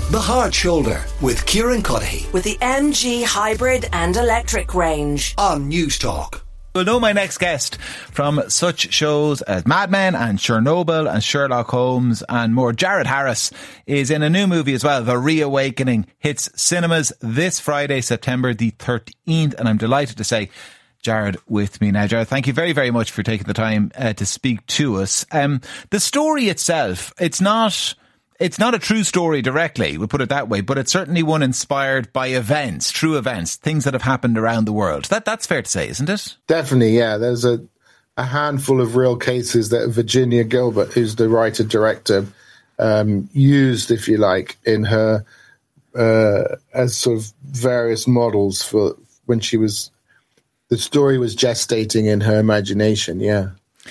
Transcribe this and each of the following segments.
The Hard Shoulder with Kieran Cuddihy. With the MG hybrid and electric range. On News Talk. You'll know my next guest from such shows as Mad Men and Chernobyl and Sherlock Holmes and more. Jared Harris is in a new movie as well. The Reawakening hits cinemas this Friday, September the 13th. And I'm delighted to say Jared with me now. Jared, thank you very, very much for taking the time to speak to us. The story itself, it's not a true story directly, we'll put it that way, but it's certainly one inspired by events, true events, things that have happened around the world. That's fair to say, isn't it? Definitely, yeah. There's a handful of real cases that Virginia Gilbert, who's the writer-director, used, if you like, in her as sort of various models for when the story was gestating in her imagination, yeah.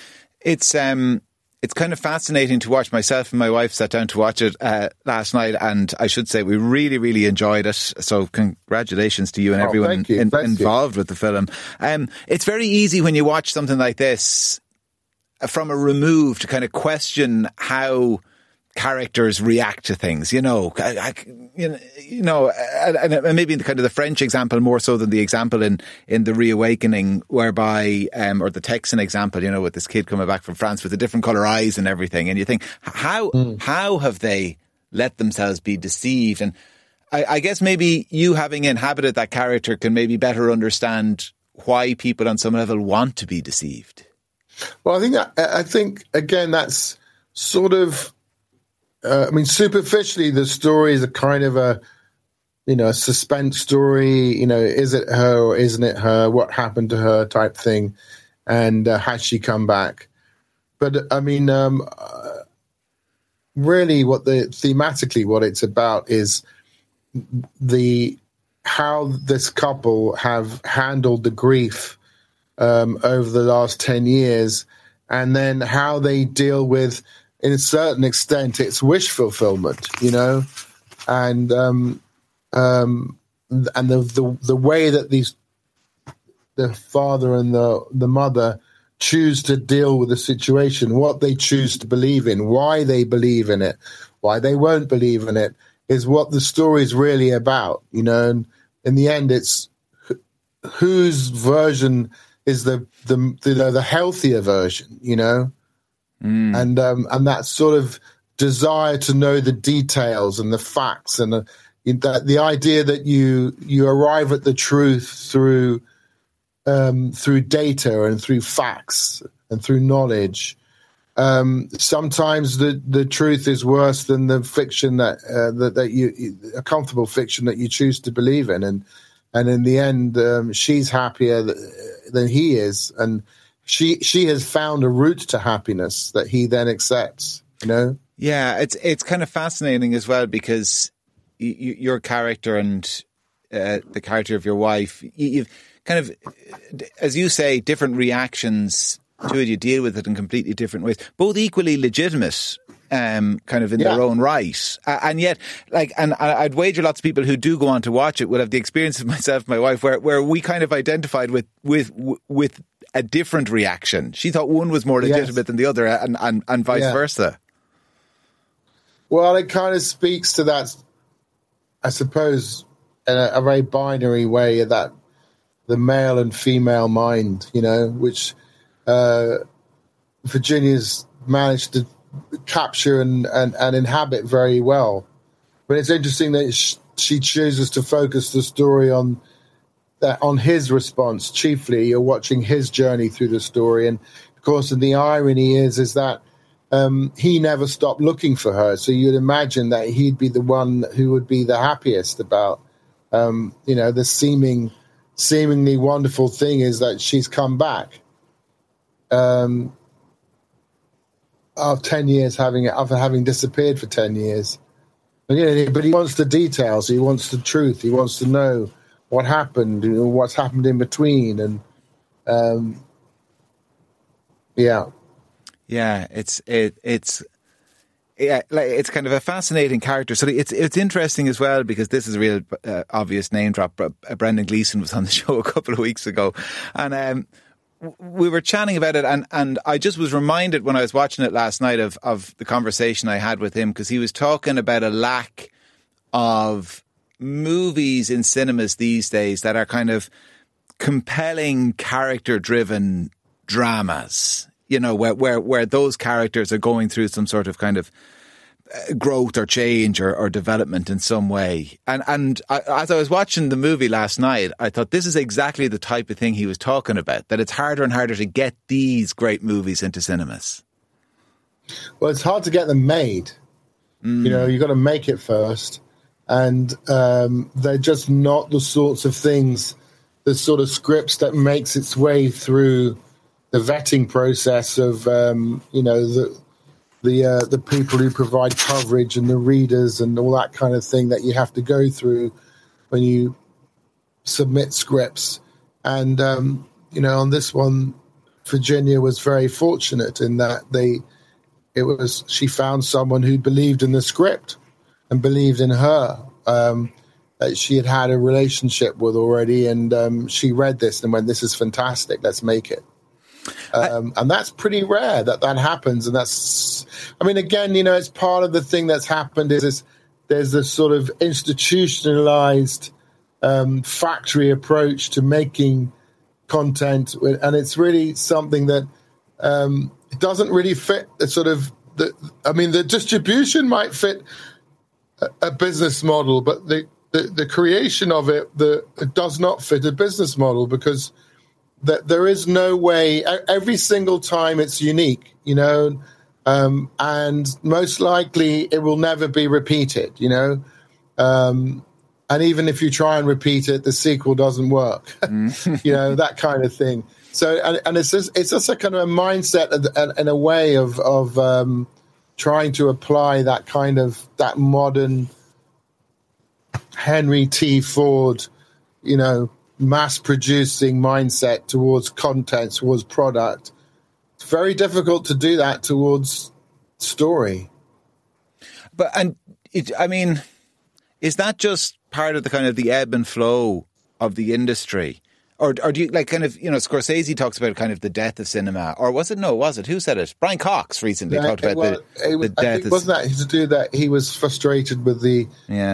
It's kind of fascinating to watch. Myself and my wife sat down to watch it last night, and I should say we really, really enjoyed it. So congratulations to you and everyone involved with the film. It's very easy when you watch something like this from a remove to kind of question how characters react to things, and maybe kind of the French example more so than the example in The Reawakening, whereby, or the Texan example, with this kid coming back from France with the different colour eyes and everything. And you think, how have they let themselves be deceived? And I guess maybe you having inhabited that character can maybe better understand why people on some level want to be deceived. Well, I think again, that's sort of, superficially, the story is a kind of a suspense story. Is it her or isn't it her? What happened to her type thing? And has she come back? But really thematically what it's about is how this couple have handled the grief over the last 10 years, and then how they deal with, in a certain extent, it's wish fulfillment, and the way that the father and the mother choose to deal with the situation, what they choose to believe in, why they believe in it, why they won't believe in it, is what the story is really about, And in the end, it's whose version is the healthier version, And that sort of desire to know the details and the facts, and the idea that you arrive at the truth through data and through facts and through knowledge. Sometimes the truth is worse than the fiction that a comfortable fiction that you choose to believe in, and in the end, she's happier than he is, and she has found a route to happiness that he then accepts, Yeah, it's kind of fascinating as well, because your character and the character of your wife, you've kind of, as you say, different reactions to it. You deal with it in completely different ways, both equally legitimate, kind of in their own right. And yet, and I'd wager lots of people who do go on to watch it will have the experience of myself and my wife where we kind of identified with a different reaction. She thought one was more legitimate than the other, and vice versa. Well, it kind of speaks to that, I suppose, in a very binary way, that the male and female mind, which Virginia's managed to capture and inhabit very well. But it's interesting that she chooses to focus the story on his response chiefly. You're watching his journey through the story, and of course, and the irony is that he never stopped looking for her. So you'd imagine that he'd be the one who would be the happiest about, the seemingly wonderful thing is that she's come back. After 10 years after having disappeared for 10 years. But he wants the details, he wants the truth, he wants to know what happened, what's happened in between, and it's kind of a fascinating character. So it's interesting as well, because this is a real obvious name drop. Brendan Gleeson was on the show a couple of weeks ago, and we were chatting about it, and I just was reminded when I was watching it last night of the conversation I had with him, because he was talking about a lack of movies in cinemas these days that are kind of compelling, character-driven dramas, you know, where those characters are going through some sort of kind of growth or change or development in some way. And as I was watching the movie last night, I thought this is exactly the type of thing he was talking about, that it's harder and harder to get these great movies into cinemas. Well, it's hard to get them made. You know, you've got to make it first. And they're just not the sorts of things, the sort of scripts that makes its way through the vetting process of, you know, the people who provide coverage and the readers and all that kind of thing that you have to go through when you submit scripts. And, you know, on this one, Virginia was very fortunate in that she found someone who believed in the script and believed in her, that she had a relationship with already. And she read this and went, this is fantastic. Let's make it. And that's pretty rare that happens. And that's, I mean, again, you know, it's part of the thing that's happened is there's this sort of institutionalized factory approach to making content. And it's really something that it doesn't really fit the sort of, the distribution might fit a business model, but the creation of it does not fit a business model, because that there is no way. Every single time it's unique, you know, and most likely it will never be repeated, you know. And even if you try and repeat it, the sequel doesn't work, you know, that kind of thing. So, and it's just a kind of a mindset and a way of trying to apply that modern Henry T. Ford, you know, mass-producing mindset towards content, towards product. It's very difficult to do that towards story. But, I mean, is that just part of the kind of the ebb and flow of the industry? Or do you, like, kind of, you know, Scorsese talks about kind of the death of cinema, or was it? Who said it? Brian Cox recently talked about the death. Wasn't that to do that? He was frustrated with the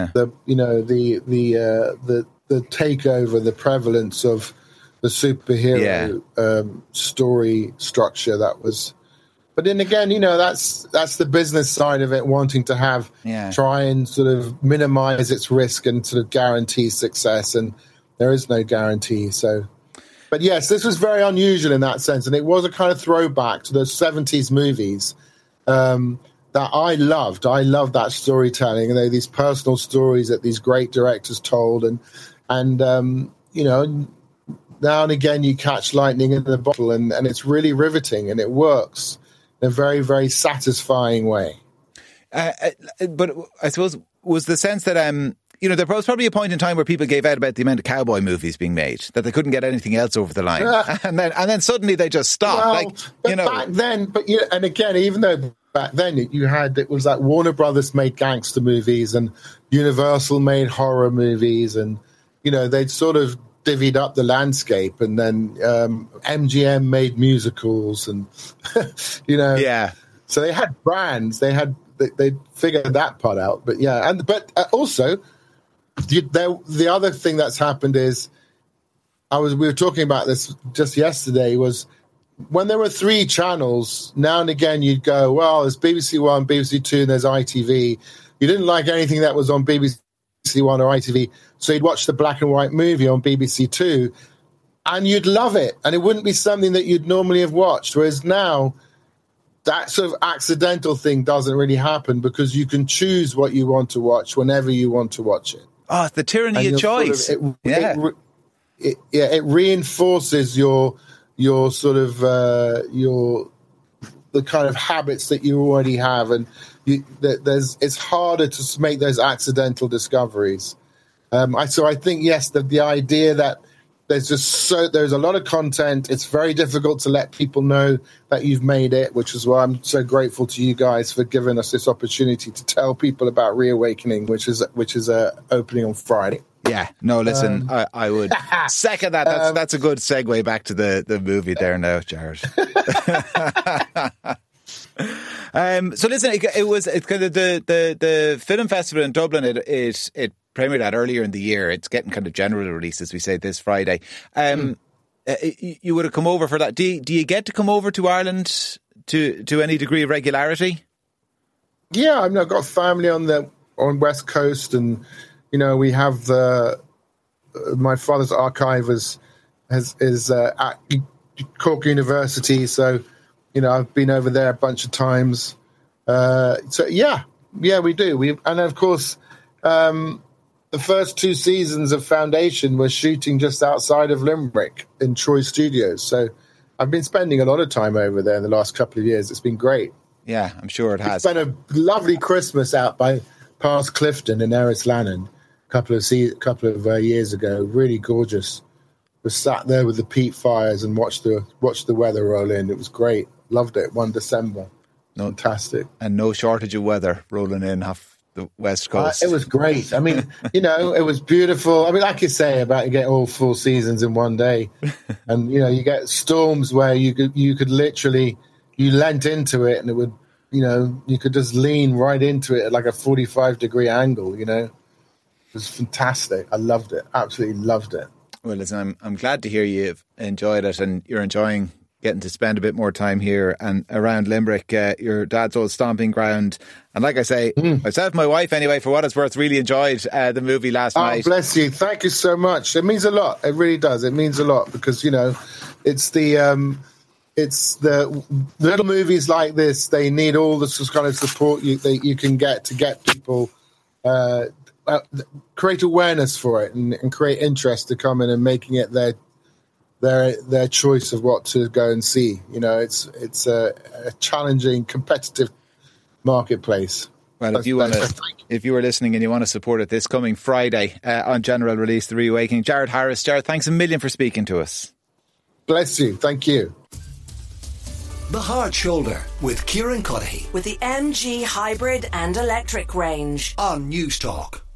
takeover, the prevalence of the superhero story structure that was. But then again, you know, that's the business side of it, wanting to try and sort of minimize its risk and sort of guarantee success, and there is no guarantee. So, but yes, this was very unusual in that sense, and it was a kind of throwback to those 70s movies that I loved. I loved that storytelling, and these personal stories that these great directors told, and you know, now and again you catch lightning in a bottle, and it's really riveting, and it works in a very, very satisfying way. But I suppose was the sense that you know, there was probably a point in time where people gave out about the amount of cowboy movies being made, that they couldn't get anything else over the line, and then suddenly they just stopped. Well, like, but you know, back then, and again, even though back then it was like Warner Brothers made gangster movies and Universal made horror movies, and you know, they'd sort of divvied up the landscape, and then MGM made musicals, and you know, so they had brands, they figured that part out. But but also. The other thing that's happened is, we were talking about this just yesterday, was when there were 3 channels, now and again you'd go, well, there's BBC One, BBC Two, and there's ITV. You didn't like anything that was on BBC One or ITV, so you'd watch the black and white movie on BBC Two, and you'd love it, and it wouldn't be something that you'd normally have watched. Whereas now, that sort of accidental thing doesn't really happen, because you can choose what you want to watch whenever you want to watch it. Oh, it's the tyranny of choice. It reinforces your sort of the kind of habits that you already have, and it's harder to make those accidental discoveries. So I think yes, the idea that there's a lot of content. It's very difficult to let people know that you've made it, which is why I'm so grateful to you guys for giving us this opportunity to tell people about Reawakening, which is opening on Friday. Yeah, no, listen, I would second that. That's a good segue back to the movie there now, Jared. So listen, it's kind of the film festival in Dublin. It premiered at earlier in the year. It's getting kind of general release, as we say, this Friday. You would have come over for that. Do you get to come over to Ireland to any degree of regularity? Yeah, I've got family on West Coast, and we have my father's archive is at Cork University, so I've been over there a bunch of times. So yeah, we do. And of course, the first 2 seasons of Foundation were shooting just outside of Limerick in Troy Studios. So I've been spending a lot of time over there in the last couple of years. It's been great. Yeah, I'm sure it has. Spent a lovely Christmas out by past Clifton in Erris-Lannan a couple of years ago. Really gorgeous. Was sat there with the peat fires and watched the weather roll in. It was great. Loved it. 1 December. Fantastic. And no shortage of weather rolling in off the West Coast. It was great. I mean, it was beautiful. I mean, like you say, about you get all 4 seasons in one day, and you get storms where you could literally you leant into it and it would you could just lean right into it at like a 45-degree angle. It was fantastic. I loved it. Absolutely loved it. Well, listen, I'm glad to hear you've enjoyed it and you're enjoying getting to spend a bit more time here and around Limerick, your dad's old stomping ground. And like I say, myself, my wife anyway, for what it's worth, really enjoyed the movie last night. Oh, bless you. Thank you so much. It means a lot. It really does. It means a lot because, it's the little movies like this. They need all the kind of support that you can get to get people, create awareness for it and create interest to come in and making it their choice of what to go and see. It's a challenging, competitive marketplace. Well, if you were listening and you want to support it this coming Friday on general release, The Reawakening, Jared Harris. Jared, thanks a million for speaking to us. Bless you. Thank you. The Hard Shoulder with Kieran Cuddihy. With the MG Hybrid and Electric range. On News Talk.